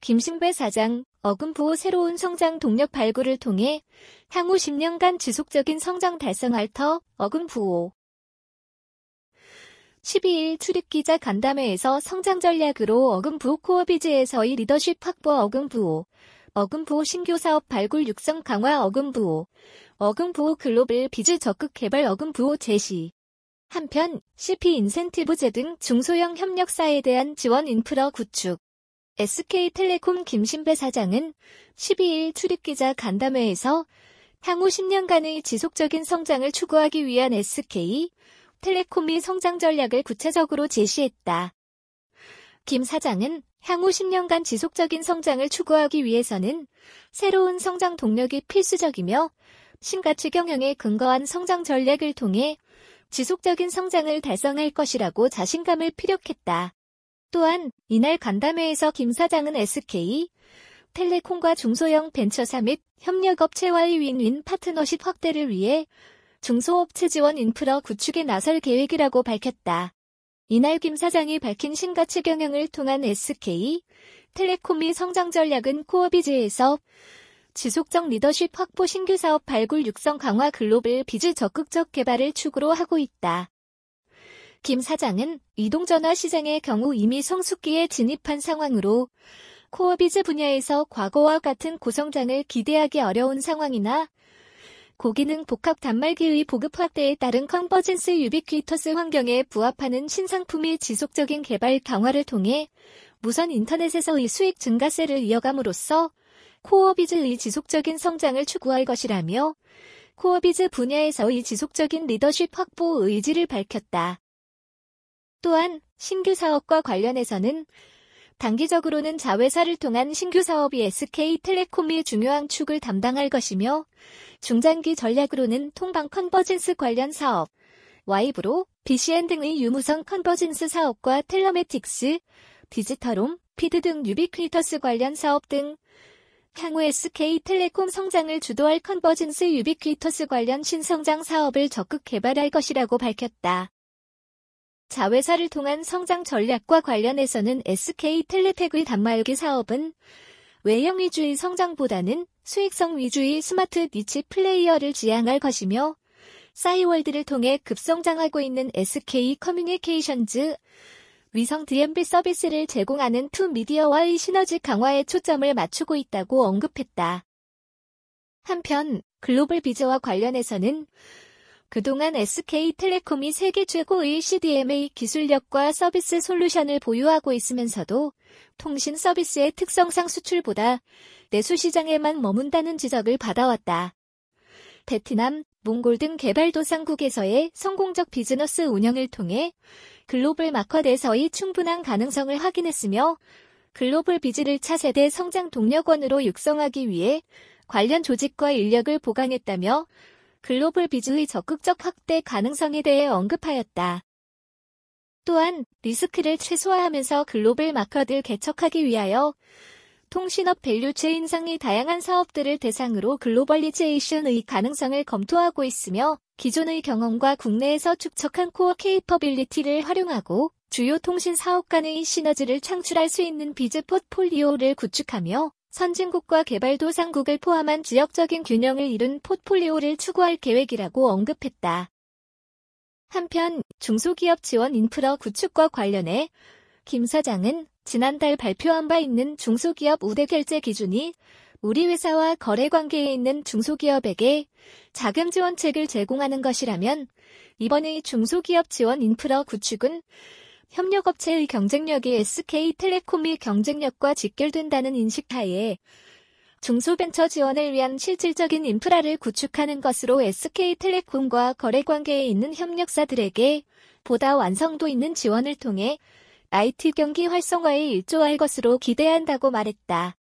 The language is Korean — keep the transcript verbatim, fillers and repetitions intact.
김신배 사장, 어금부호 새로운 성장 동력 발굴을 통해 향후 십 년간 지속적인 성장 달성할 터, 어금부호. 십이일 출입기자 간담회에서 성장 전략으로 어금부호 코어비즈에서의 리더십 확보 어금부호, 어금부호 신규 사업 발굴 육성 강화 어금부호, 어금부호 글로벌 비즈 적극 개발 어금부호 제시. 한편 씨피 인센티브제 등 중소형 협력사에 대한 지원 인프라 구축. 에스케이텔레콤 김신배 사장은 십이일 출입기자 간담회에서 향후 십 년간의 지속적인 성장을 추구하기 위한 에스케이텔레콤의 성장 전략을 구체적으로 제시했다. 김 사장은 향후 십 년간 지속적인 성장을 추구하기 위해서는 새로운 성장 동력이 필수적이며 신가치 경영에 근거한 성장 전략을 통해 지속적인 성장을 달성할 것이라고 자신감을 피력했다. 또한 이날 간담회에서 김 사장은 에스케이텔레콤과 중소형 벤처사 및 협력업체와의 윈윈 파트너십 확대를 위해 중소업체 지원 인프라 구축에 나설 계획이라고 밝혔다. 이날 김 사장이 밝힌 신가치 경영을 통한 에스케이텔레콤의 성장 전략은 코어비즈에서 지속적 리더십 확보 신규 사업 발굴 육성 강화 글로벌 비즈 적극적 개발을 축으로 하고 있다. 김 사장은 이동전화 시장의 경우 이미 성숙기에 진입한 상황으로 코어비즈 분야에서 과거와 같은 고성장을 기대하기 어려운 상황이나 고기능 복합 단말기의 보급 확대에 따른 컨버전스 유비퀴터스 환경에 부합하는 신상품의 지속적인 개발 강화를 통해 무선 인터넷에서의 수익 증가세를 이어감으로써 코어비즈의 지속적인 성장을 추구할 것이라며 코어비즈 분야에서의 지속적인 리더십 확보 의지를 밝혔다. 또한 신규 사업과 관련해서는 단기적으로는 자회사를 통한 신규 사업이 에스케이텔레콤의 중요한 축을 담당할 것이며 중장기 전략으로는 통방 컨버전스 관련 사업, 와이브로, 비씨엔 등의 유무선 컨버전스 사업과 텔러매틱스, 디지털홈, 피드 등 유비퀴터스 관련 사업 등 향후 에스케이텔레콤 성장을 주도할 컨버전스 유비퀴터스 관련 신성장 사업을 적극 개발할 것이라고 밝혔다. 자회사를 통한 성장 전략과 관련해서는 에스케이텔레텍의 단말기 사업은 외형 위주의 성장보다는 수익성 위주의 스마트 니치 플레이어를 지향할 것이며 싸이월드를 통해 급성장하고 있는 에스케이커뮤니케이션즈, 위성 디엠비 서비스를 제공하는 투미디어와의 시너지 강화에 초점을 맞추고 있다고 언급했다. 한편 글로벌 비즈와 관련해서는 그동안 에스케이텔레콤이 세계 최고의 씨디엠에이 기술력과 서비스 솔루션을 보유하고 있으면서도 통신 서비스의 특성상 수출보다 내수 시장에만 머문다는 지적을 받아왔다. 베트남, 몽골 등 개발도상국에서의 성공적 비즈너스 운영을 통해 글로벌 마켓에서의 충분한 가능성을 확인했으며 글로벌 비즈를 차세대 성장 동력원으로 육성하기 위해 관련 조직과 인력을 보강했다며 글로벌 비즈의 적극적 확대 가능성에 대해 언급하였다. 또한 리스크를 최소화하면서 글로벌 마켓을 개척하기 위하여 통신업 밸류체인상의 다양한 사업들을 대상으로 글로벌리제이션의 가능성을 검토하고 있으며 기존의 경험과 국내에서 축적한 코어 케이퍼빌리티를 활용하고 주요 통신 사업 간의 시너지를 창출할 수 있는 비즈 포트폴리오를 구축하며 선진국과 개발도상국을 포함한 지역적인 균형을 이룬 포트폴리오를 추구할 계획이라고 언급했다. 한편 중소기업 지원 인프라 구축과 관련해 김 사장은 지난달 발표한 바 있는 중소기업 우대 결제 기준이 우리 회사와 거래 관계에 있는 중소기업에게 자금 지원책을 제공하는 것이라면 이번의 중소기업 지원 인프라 구축은 협력업체의 경쟁력이 에스케이텔레콤의 경쟁력과 직결된다는 인식하에 중소벤처 지원을 위한 실질적인 인프라를 구축하는 것으로 에스케이텔레콤과 거래관계에 있는 협력사들에게 보다 완성도 있는 지원을 통해 아이티 경기 활성화에 일조할 것으로 기대한다고 말했다.